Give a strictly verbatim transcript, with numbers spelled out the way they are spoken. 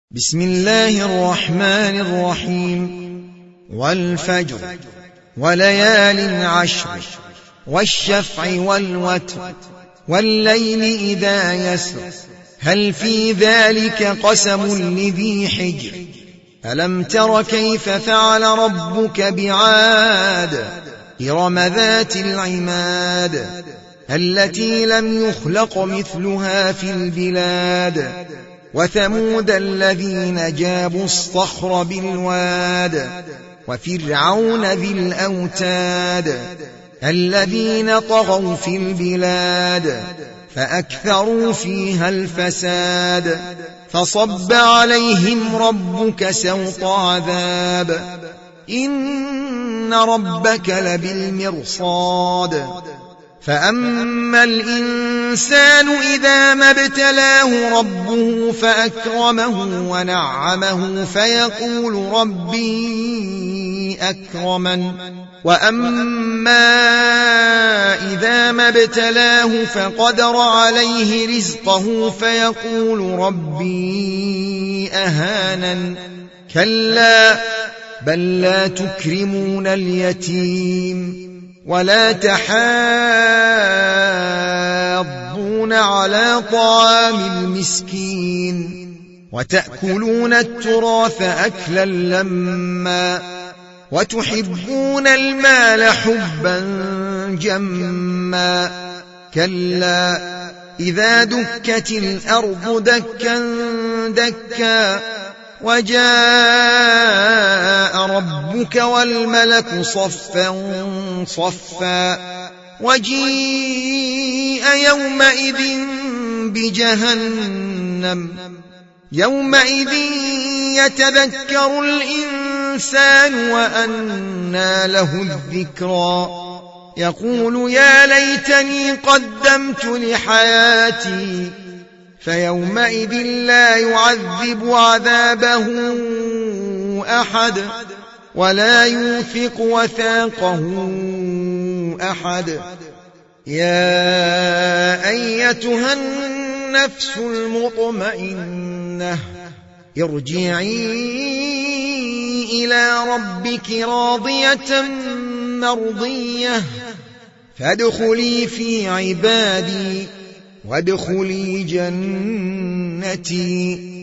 بسم الله الرحمن الرحيم. والفجر وليال عشر والشفع والوتر والليل إذا يسر هل في ذلك قسم لذي حجر ألم تر كيف فعل ربك بعاد إرم ذات العماد التي لم يخلق مثلها في البلاد وثمود الذين جابوا الصخر بالواد وفرعون ذي الأوتاد الذين طغوا في البلاد فأكثروا فيها الفساد فصب عليهم ربك سوط عذاب إن ربك لبالمرصاد فأما الإنسان إذا ما ابتلاه ربه فأكرمه ونعمه فيقول ربي أكرمن وأما إذا ما ابتلاه فقدر عليه رزقه فيقول ربي أهانن كلا بل لا تكرمون اليتيم ولا تحاضون على طعام المسكين وتأكلون التراث أكلا لما وتحبون المال حبا جما كلا إذا دكت الأرض دكا دكا وجاء ربك والملك صفا صفا وجيء يومئذ بجهنم يومئذ يتذكر الإنسان وأنى له الذكرى يقول يا ليتني قدمت لحياتي فيومئذ لا يعذب عذابه أحد ولا يوثق وثاقه أحد يا أيتها النفس المطمئنة ارجعي إلى ربك راضية مرضية فادخلي في عبادي وادخلي جنتي